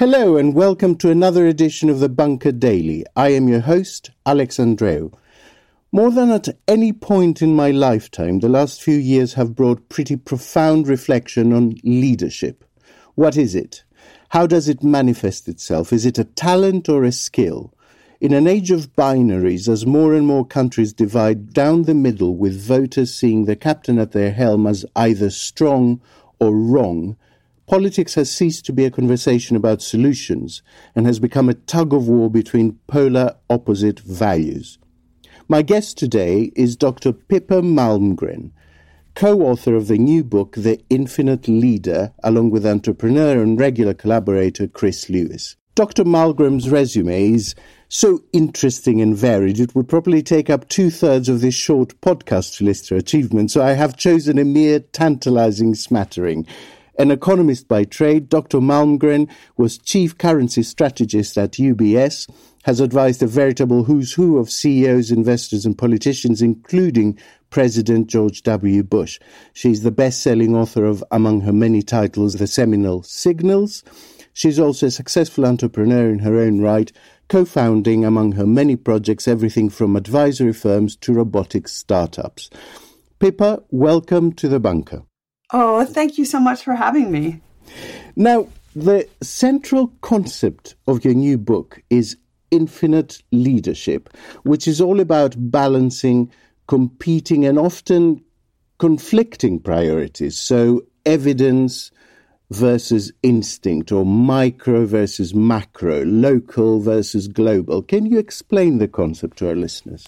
Hello and welcome to another edition of the Bunker Daily. I am your host, Alex Andreou. More than at any point in my lifetime, the last few years have brought pretty profound reflection on leadership. What is it? How does it manifest itself? Is it a talent or a skill? In an age of binaries, as more and more countries divide down the middle with voters seeing the captain at their helm as either strong or wrong, politics has ceased to be a conversation about solutions and has become a tug-of-war between polar opposite values. My guest today is Dr. Pippa Malmgren, co-author of the new book, The Infinite Leader, along with entrepreneur and regular collaborator Chris Lewis. Dr. Malmgren's resume is so interesting and varied, it would probably take up 2/3 of this short podcast to list her achievements, so I have chosen a mere tantalizing smattering. An economist by trade, Dr. Malmgren was chief currency strategist at UBS, has advised a veritable who's who of CEOs, investors and politicians, including President George W. Bush. She's the best-selling author of, among her many titles, the seminal Signals. She's also a successful entrepreneur in her own right, co-founding among her many projects everything from advisory firms to robotics startups. Pippa, welcome to the Bunker. Oh, thank you so much for having me. Now, the central concept of your new book is Infinite Leadership, which is all about balancing competing and often conflicting priorities. So evidence versus instinct, or micro versus macro, local versus global. Can you explain the concept to our listeners?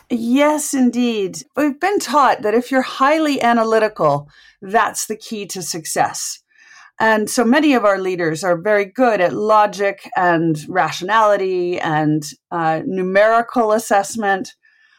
Yes, indeed. We've been taught that if you're highly analytical, that's the key to success. And so many of our leaders are very good at logic and rationality and numerical assessment,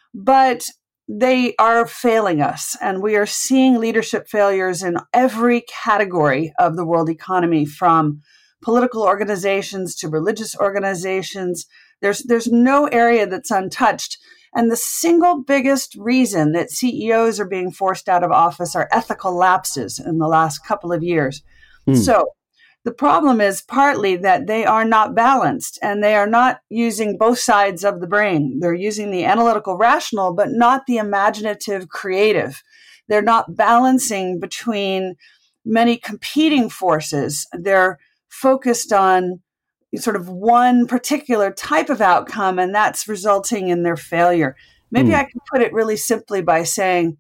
but they are failing us. And we are seeing leadership failures in every category of the world economy, from political organizations to religious organizations. There's no area that's untouched. And the single biggest reason that CEOs are being forced out of office are ethical lapses in the last couple of years. So the problem is partly that they are not balanced and they are not using both sides of the brain. They're using the analytical rational, but not the imaginative creative. They're not balancing between many competing forces. They're focused on sort of one particular type of outcome, and that's resulting in their failure. Maybe I can put it really simply by saying,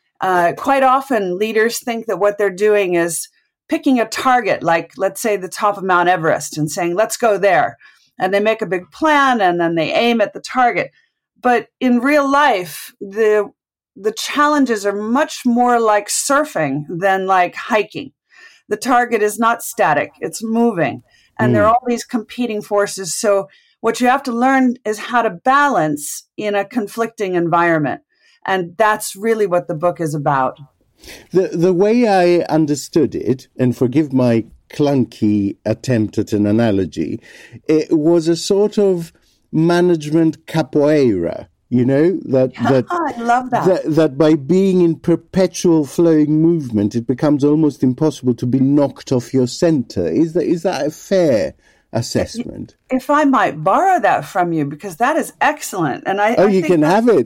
quite often leaders think that what they're doing is picking a target, like let's say the top of Mount Everest, and saying, let's go there. And they make a big plan and then they aim at the target. But in real life, the challenges are much more like surfing than like hiking. The target is not static, it's moving. And there are all these competing forces. So what you have to learn is how to balance in a conflicting environment. And that's really what the book is about. The way I understood it, and forgive my clunky attempt at an analogy, it was a sort of management capoeira. You know, I love that. That by being in perpetual flowing movement, it becomes almost impossible to be knocked off your center. Is that a fair assessment? If I might borrow that from you, because that is excellent. And you can have it.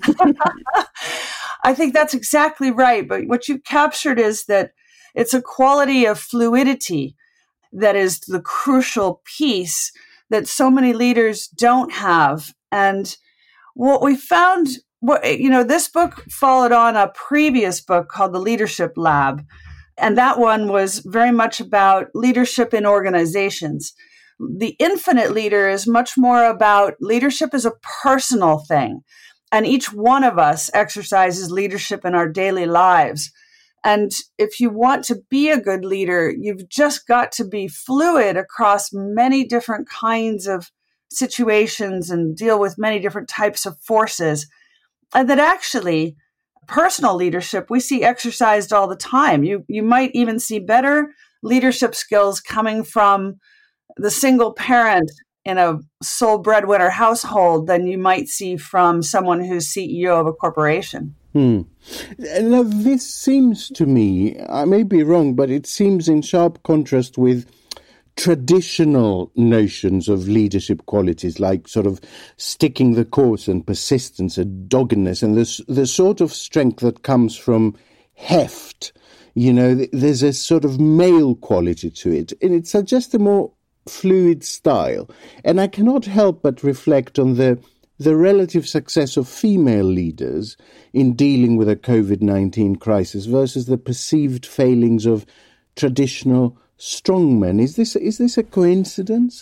I think that's exactly right. But what you captured is that it's a quality of fluidity that is the crucial piece that so many leaders don't have. And what we found, this book followed on a previous book called The Leadership Lab. And that one was very much about leadership in organizations. The Infinite Leader is much more about leadership as a personal thing. And each one of us exercises leadership in our daily lives. And if you want to be a good leader, you've just got to be fluid across many different kinds of situations and deal with many different types of forces. And that actually, personal leadership, we see exercised all the time. You might even see better leadership skills coming from the single parent in a sole breadwinner household than you might see from someone who's CEO of a corporation. Now, this seems to me, I may be wrong, but it seems in sharp contrast with traditional notions of leadership qualities, like sort of sticking the course and persistence and doggedness, and the sort of strength that comes from heft. You know, there's a sort of male quality to it, and it suggests a more fluid style. And I cannot help but reflect on the relative success of female leaders in dealing with a COVID-19 crisis versus the perceived failings of traditional strongmen. Is this a coincidence?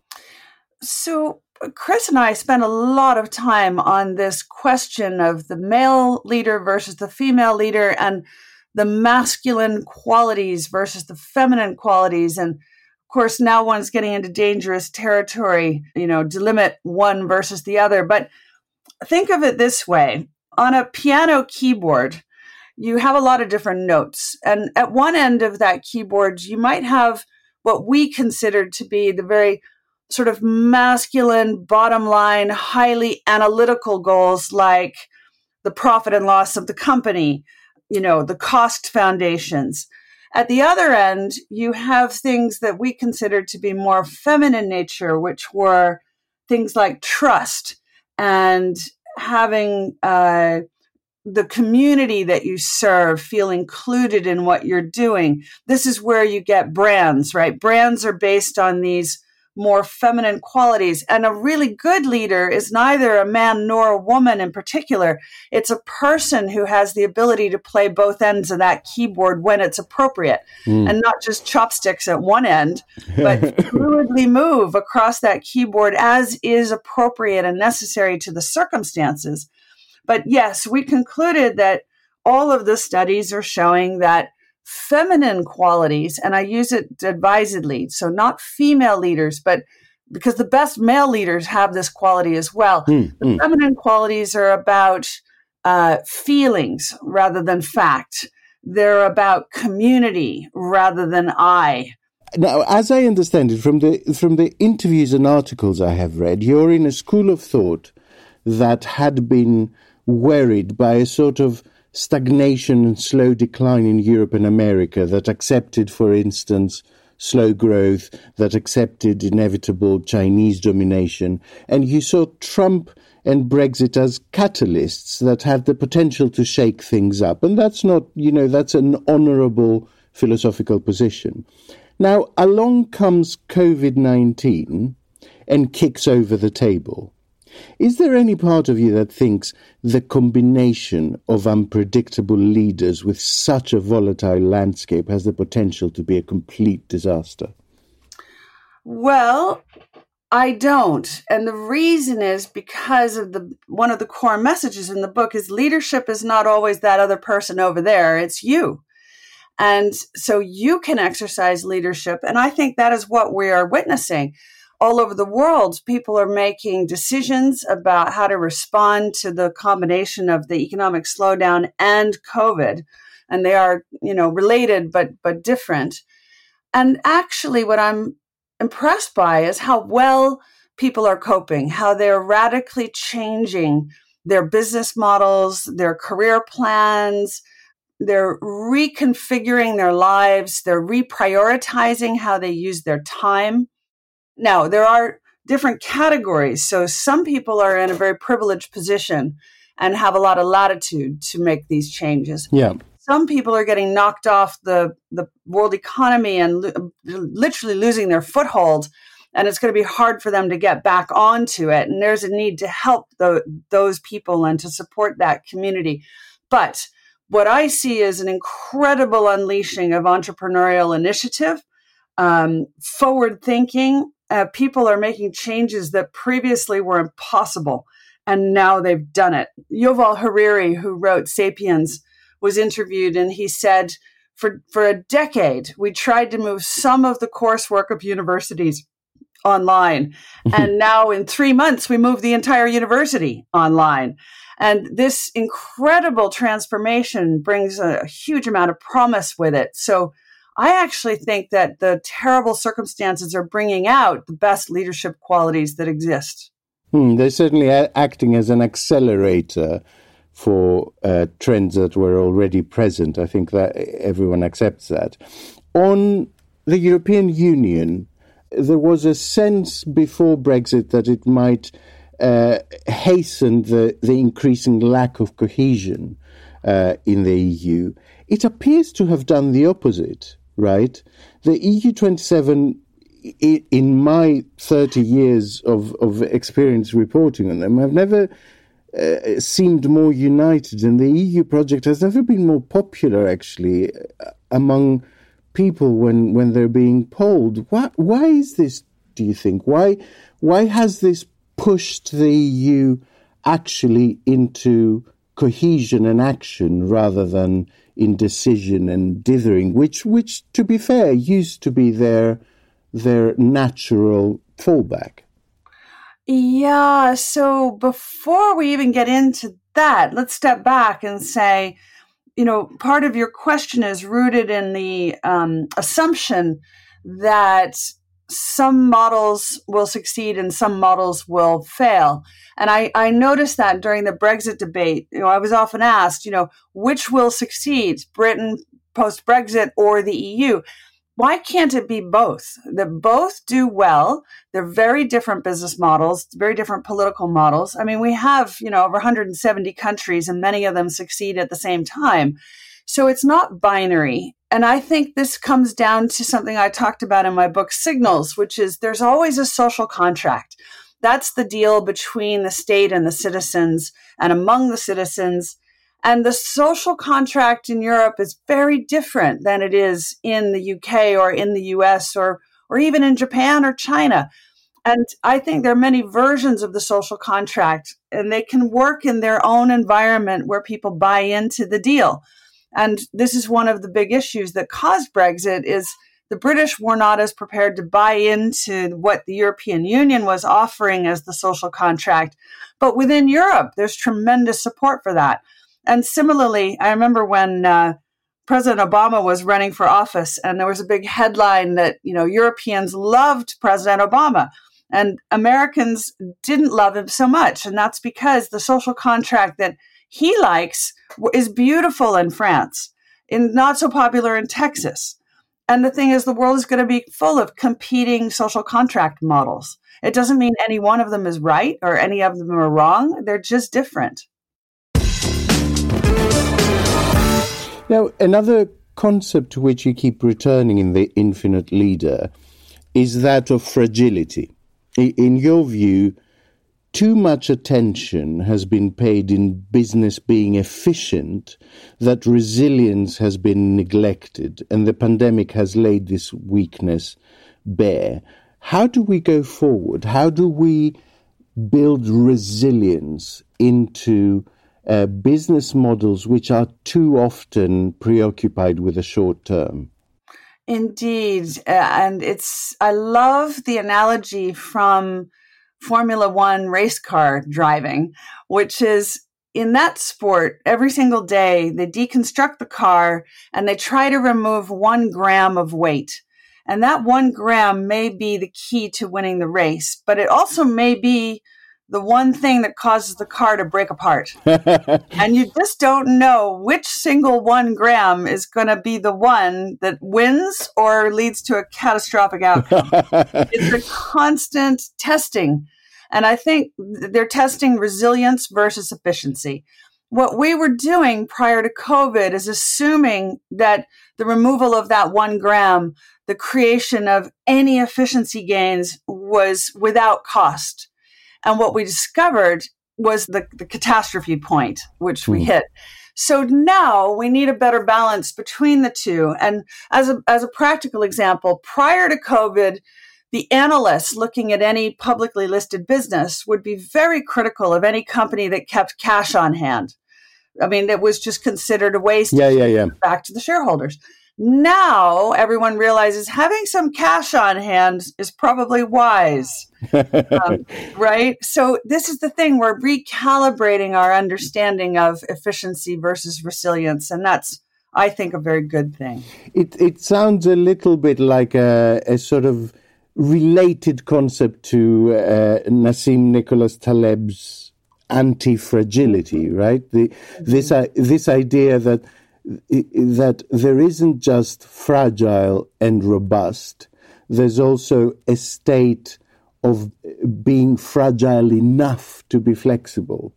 So Chris and I spent a lot of time on this question of the male leader versus the female leader, and the masculine qualities versus the feminine qualities. And of course, now one's getting into dangerous territory, delimit one versus the other. But think of it this way. On a piano keyboard, you have a lot of different notes. And at one end of that keyboard, you might have what we considered to be the very sort of masculine, bottom line, highly analytical goals like the profit and loss of the company, the cost foundations. At the other end, you have things that we considered to be more feminine nature, which were things like trust and having the community that you serve feel included in what you're doing. This is where you get brands, right? Brands are based on these more feminine qualities. And a really good leader is neither a man nor a woman in particular. It's a person who has the ability to play both ends of that keyboard when it's appropriate, and not just chopsticks at one end, but fluidly move across that keyboard as is appropriate and necessary to the circumstances. But yes, we concluded that all of the studies are showing that feminine qualities, and I use it advisedly, so not female leaders, but because the best male leaders have this quality as well. The feminine qualities are about feelings rather than fact. They're about community rather than I. Now, as I understand it, from the interviews and articles I have read, you're in a school of thought that had been worried by a sort of stagnation and slow decline in Europe and America, that accepted, for instance, slow growth, that accepted inevitable Chinese domination. And you saw Trump and Brexit as catalysts that had the potential to shake things up. And that's not, that's an honourable philosophical position. Now, along comes COVID-19 and kicks over the table. Is there any part of you that thinks the combination of unpredictable leaders with such a volatile landscape has the potential to be a complete disaster? Well, I don't. And the reason is because of one of the core messages in the book is leadership is not always that other person over there. It's you. And so you can exercise leadership. And I think that is what we are witnessing. All over the world, people are making decisions about how to respond to the combination of the economic slowdown and COVID. And they are, related, but different. And actually, what I'm impressed by is how well people are coping, how they're radically changing their business models, their career plans. They're reconfiguring their lives. They're reprioritizing how they use their time. Now, there are different categories. So some people are in a very privileged position and have a lot of latitude to make these changes. Yeah. Some people are getting knocked off the world economy and literally losing their foothold. And it's going to be hard for them to get back onto it. And there's a need to help those people and to support that community. But what I see is an incredible unleashing of entrepreneurial initiative, forward thinking. People are making changes that previously were impossible, and now they've done it. Yuval Harari, who wrote *Sapiens*, was interviewed, and he said, for a decade, we tried to move some of the coursework of universities online, and now in 3 months, we moved the entire university online. And this incredible transformation brings a huge amount of promise with it. So I actually think that the terrible circumstances are bringing out the best leadership qualities that exist. They're certainly acting as an accelerator for trends that were already present. I think that everyone accepts that. On the European Union, there was a sense before Brexit that it might hasten the increasing lack of cohesion in the EU. It appears to have done the opposite, right? The EU 27, in my 30 years of experience reporting on them, have never seemed more united, and the EU project has never been more popular, actually, among people when they're being polled. Why is this, do you think? Why has this pushed the EU actually into cohesion and action rather than indecision and dithering, which to be fair, used to be their natural fallback? Yeah, so before we even get into that, let's step back and say, part of your question is rooted in the assumption that some models will succeed and some models will fail. And I noticed that during the Brexit debate. I was often asked, which will succeed, Britain post-Brexit or the EU? Why can't it be both? That both do well. They're very different business models, very different political models. I mean, we have, over 170 countries and many of them succeed at the same time. So it's not binary. And I think this comes down to something I talked about in my book, Signals, which is there's always a social contract. That's the deal between the state and the citizens and among the citizens. And the social contract in Europe is very different than it is in the UK or in the US or even in Japan or China. And I think there are many versions of the social contract, and they can work in their own environment where people buy into the deal. And this is one of the big issues that caused Brexit is the British were not as prepared to buy into what the European Union was offering as the social contract. But within Europe, there's tremendous support for that. And similarly, I remember when President Obama was running for office, and there was a big headline that, Europeans loved President Obama and Americans didn't love him so much. And that's because the social contract that he likes is beautiful in France and not so popular in Texas. And the thing is, the world is going to be full of competing social contract models. It doesn't mean any one of them is right or any of them are wrong. They're just different. Now, another concept to which you keep returning in The Infinite Leader is that of fragility. In your view, too much attention has been paid in business being efficient, that resilience has been neglected, and the pandemic has laid this weakness bare. How do we go forward? How do we build resilience into business models which are too often preoccupied with the short term? Indeed. And I love the analogy from Formula One race car driving, which is in that sport, every single day, they deconstruct the car and they try to remove 1 gram of weight. And that 1 gram may be the key to winning the race, but it also may be the one thing that causes the car to break apart. And you just don't know which single 1 gram is going to be the one that wins or leads to a catastrophic outcome. It's a constant testing. And I think they're testing resilience versus efficiency. What we were doing prior to COVID is assuming that the removal of that 1 gram, the creation of any efficiency gains was without cost. And what we discovered was the catastrophe point, which we hit. So now we need a better balance between the two. And as a practical example, prior to COVID, the analysts looking at any publicly listed business would be very critical of any company that kept cash on hand. I mean, it was just considered a waste back to the shareholders. Now everyone realizes having some cash on hand is probably wise, right? So this is the thing. We're recalibrating our understanding of efficiency versus resilience. And that's, I think, a very good thing. It sounds a little bit like a sort of related concept to Nassim Nicholas Taleb's anti-fragility, right? This idea that there isn't just fragile and robust, there's also a state of being fragile enough to be flexible.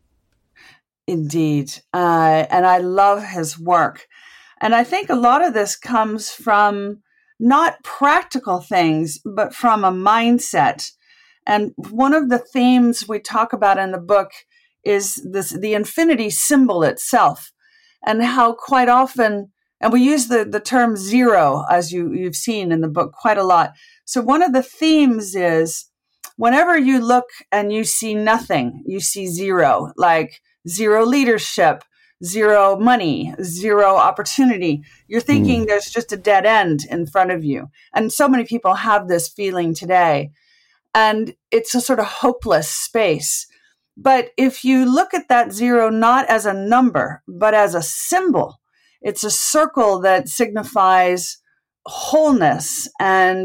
Indeed. And I love his work. And I think a lot of this comes from not practical things, but from a mindset. And one of the themes we talk about in the book is the infinity symbol itself, and how quite often, and we use the term zero, as you've seen in the book quite a lot. So one of the themes is whenever you look and you see nothing, you see zero, like zero leadership, zero money, zero opportunity. You're thinking there's just a dead end in front of you. And so many people have this feeling today. And it's a sort of hopeless space. But if you look at that zero not as a number, but as a symbol, it's a circle that signifies wholeness and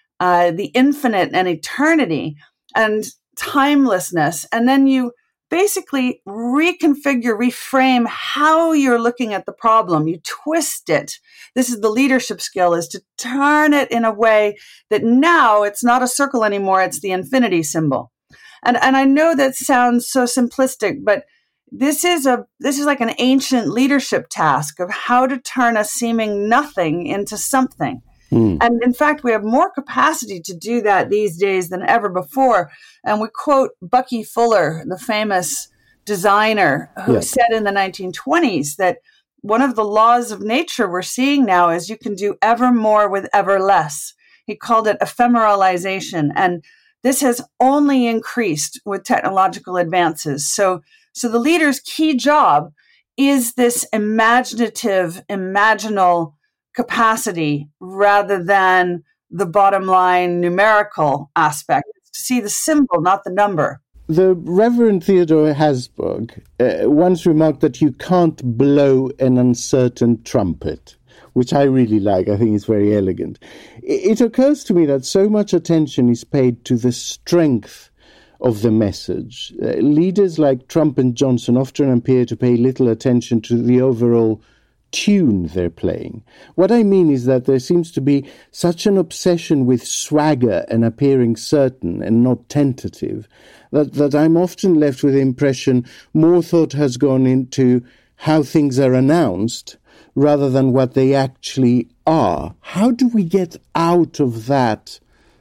the infinite and eternity and timelessness. And then you basically reconfigure, reframe how you're looking at the problem. You twist it. This is the leadership skill, is to turn it in a way that now it's not a circle anymore. It's the infinity symbol. And I know that sounds so simplistic, but this is like an ancient leadership task of how to turn a seeming nothing into something. And in fact, we have more capacity to do that these days than ever before. And we quote Bucky Fuller, the famous designer, who said in the 1920s that one of the laws of nature we're seeing now is you can do ever more with ever less. He called it ephemeralization. And this has only increased with technological advances. So the leader's key job is this imaginative, imaginal capacity rather than the bottom line numerical aspect. To see the symbol, not the number. The Reverend Theodore Hasbrouck once remarked that you can't blow an uncertain trumpet, which I really like. I think it's very elegant. It occurs to me that so much attention is paid to the strength of the message. Leaders like Trump and Johnson often appear to pay little attention to the overall tune they're playing. What I mean is that there seems to be such an obsession with swagger and appearing certain and not tentative that I'm often left with the impression more thought has gone into how things are announced rather than what they actually are. How do we get out of that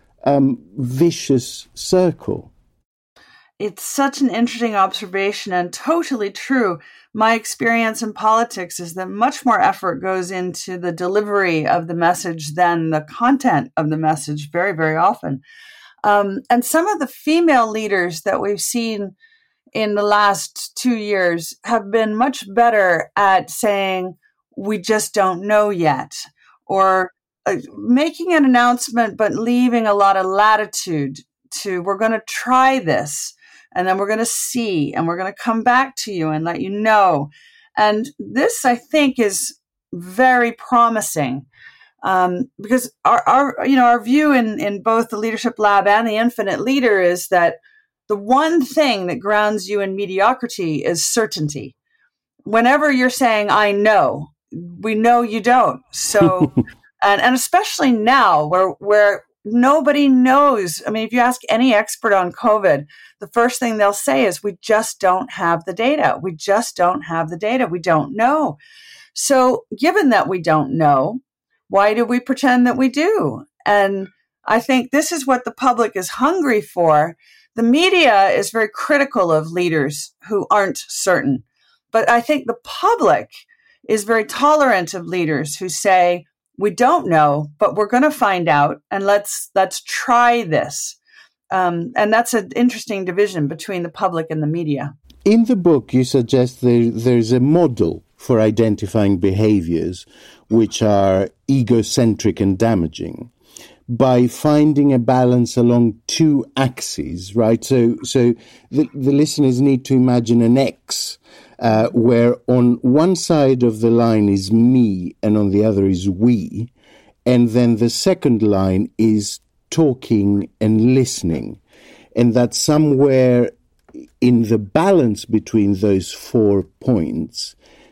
vicious circle? It's such an interesting observation and totally true. My experience in politics is that much more effort goes into the delivery of the message than the content of the message very, very often. And some of the female leaders that we've seen in the last 2 years have been much better at saying, we just don't know yet, or making an announcement but leaving a lot of latitude to, we're going to try this. And then we're going to see, and we're going to come back to you and let you know. And this, I think, is very promising because our view in both the Leadership Lab and the Infinite Leader is that the one thing that grounds you in mediocrity is certainty. Whenever you're saying, I know, we know you don't. So, and especially now where nobody knows. I mean, if you ask any expert on COVID, the first thing they'll say is, we just don't have the data. We just don't have the data. We don't know. So given that we don't know, why do we pretend that we do? And I think this is what the public is hungry for. The media is very critical of leaders who aren't certain. But I think the public is very tolerant of leaders who say, we don't know, but we're going to find out, and let's try this. And that's an interesting division between the public and the media. In the book, you suggest there's a model for identifying behaviors which are egocentric and damaging by finding a balance along two axes, right? So the listeners need to imagine an X where on one side of the line is me and on the other is we. And then the second line is talking and listening. And that somewhere in the balance between those 4 points,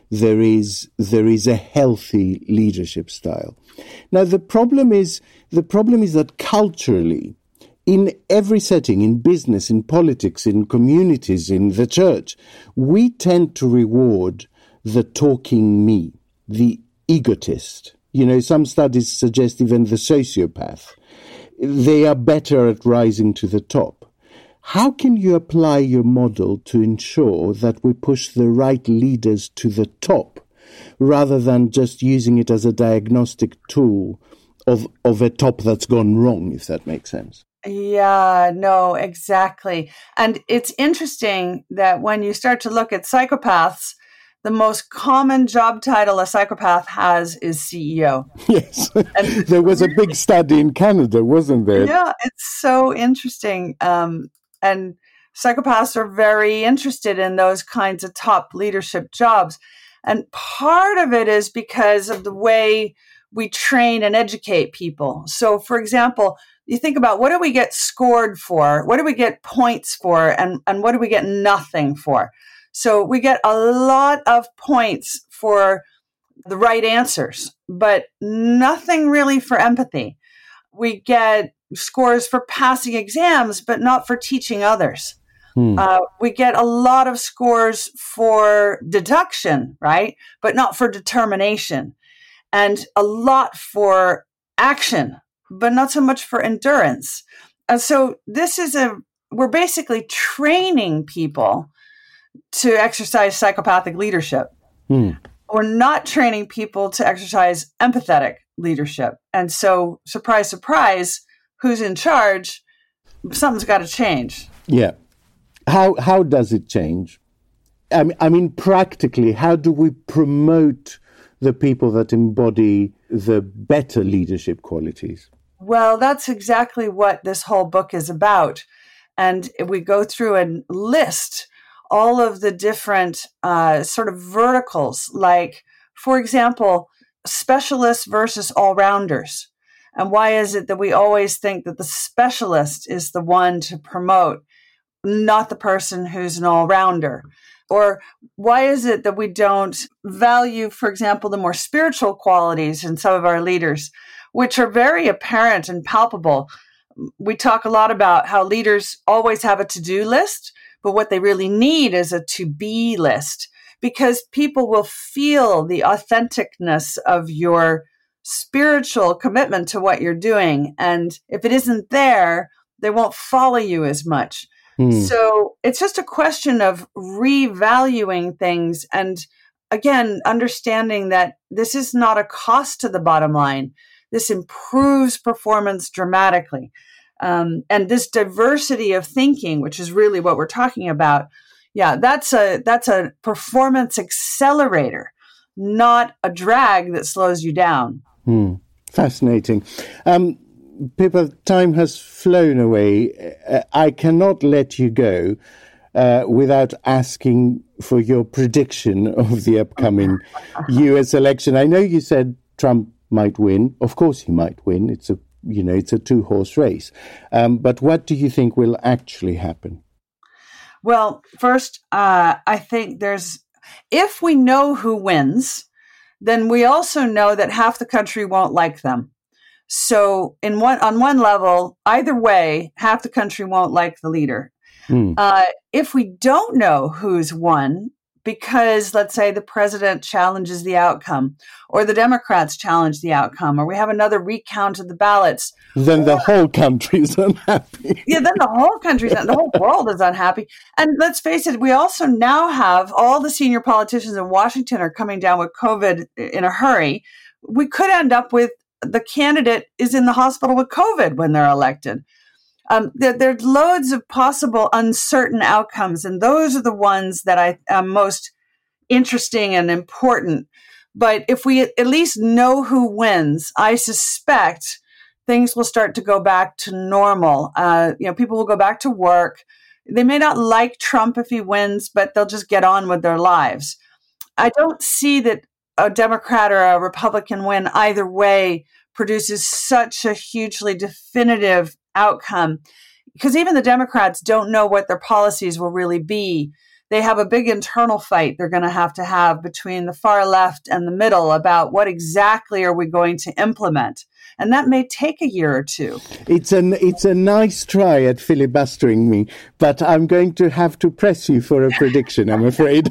there is a healthy leadership style. Now, the problem is that culturally, in every setting, in business, in politics, in communities, in the church, we tend to reward the talking me, the egotist. Some studies suggest even the sociopath. They are better at rising to the top. How can you apply your model to ensure that we push the right leaders to the top, rather than just using it as a diagnostic tool of a top that's gone wrong, if that makes sense? Yeah, no, exactly. And it's interesting that when you start to look at psychopaths, the most common job title a psychopath has is CEO. Yes. And there was a big study in Canada, wasn't there? Yeah, it's so interesting. And psychopaths are very interested in those kinds of top leadership jobs. And part of it is because of the way we train and educate people. So, for example, you think about, what do we get scored for? What do we get points for? And what do we get nothing for? So we get a lot of points for the right answers, but nothing really for empathy. We get scores for passing exams, but not for teaching others. We get a lot of scores for deduction, right? But not for determination. And a lot for action, but not so much for endurance. And so we're basically training people to exercise psychopathic leadership. We're not training people to exercise empathetic leadership. And so, surprise, surprise, who's in charge? Something's got to change. Yeah. How does it change? I mean, practically, how do we promote the people that embody the better leadership qualities? Well, that's exactly what this whole book is about. And we go through and list all of the different sort of verticals, like, for example, specialists versus all-rounders. And why is it that we always think that the specialist is the one to promote, not the person who's an all-rounder? Or why is it that we don't value, for example, the more spiritual qualities in some of our leaders, which are very apparent and palpable? We talk a lot about how leaders always have a to-do list, but what they really need is a to-be list, because people will feel the authenticness of your spiritual commitment to what you're doing. And if it isn't there, they won't follow you as much. So it's just a question of revaluing things. And again, understanding that this is not a cost to the bottom line. This improves performance dramatically. And this diversity of thinking, which is really what we're talking about, that's a performance accelerator, not a drag that slows you down. Fascinating. Pippa, time has flown away. I cannot let you go without asking for your prediction of the upcoming US election. I know you said Trump might win. Of course he might win. It's a two-horse race. But what do you think will actually happen? Well, first, I think if we know who wins, then we also know that half the country won't like them. So on one level, either way, half the country won't like the leader. If we don't know who's won, because let's say the president challenges the outcome, or the Democrats challenge the outcome, or we have another recount of the ballots, then the whole country's unhappy. Yeah, then the whole world is unhappy. And let's face it, we also now have all the senior politicians in Washington are coming down with COVID in a hurry. We could end up with the candidate is in the hospital with COVID when they're elected. There's loads of possible uncertain outcomes, and those are the ones that I am most interesting and important. But if we at least know who wins, I suspect things will start to go back to normal. People will go back to work. They may not like Trump if he wins, but they'll just get on with their lives. I don't see that a Democrat or a Republican win either way produces such a hugely definitive outcome, because even the Democrats don't know what their policies will really be. they have a big internal fight they're going to have between the far left and the middle about what exactly are we going to implement. And that may take a year or two. It's a nice try at filibustering me, but I'm going to have to press you for a prediction, I'm afraid.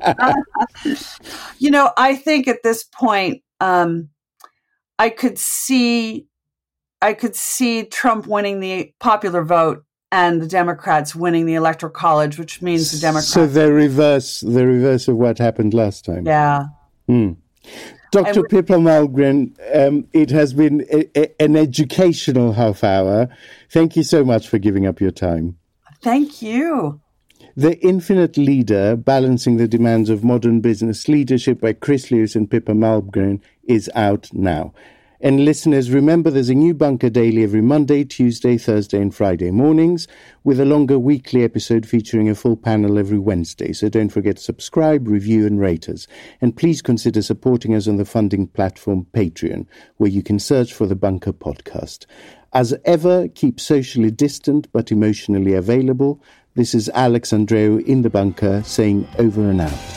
I think at this point, I could see Trump winning the popular vote and the Democrats winning the Electoral College, which means the Democrats. So the reverse of what happened last time. Yeah. Dr. Pippa Malmgren, it has been an educational half hour. Thank you so much for giving up your time. Thank you. The Infinite Leader, Balancing the Demands of Modern Business Leadership by Chris Lewis and Pippa Malmgren is out now. And listeners, remember there's a new Bunker Daily every Monday, Tuesday, Thursday and Friday mornings, with a longer weekly episode featuring a full panel every Wednesday. So don't forget to subscribe, review and rate us. And please consider supporting us on the funding platform Patreon, where you can search for the Bunker Podcast. As ever, keep socially distant but emotionally available. This is Alex Andreou in the Bunker saying over and out.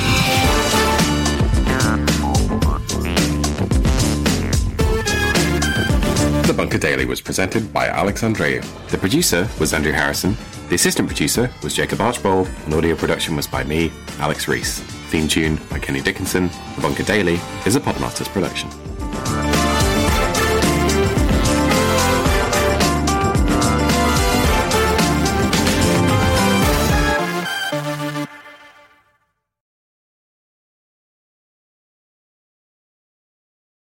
The Bunker Daily was presented by Alex Andreou. The producer was Andrew Harrison. The assistant producer was Jacob Archbold. And audio production was by me, Alex Rees. Theme tune by Kenny Dickinson. The Bunker Daily is a Podmasters production.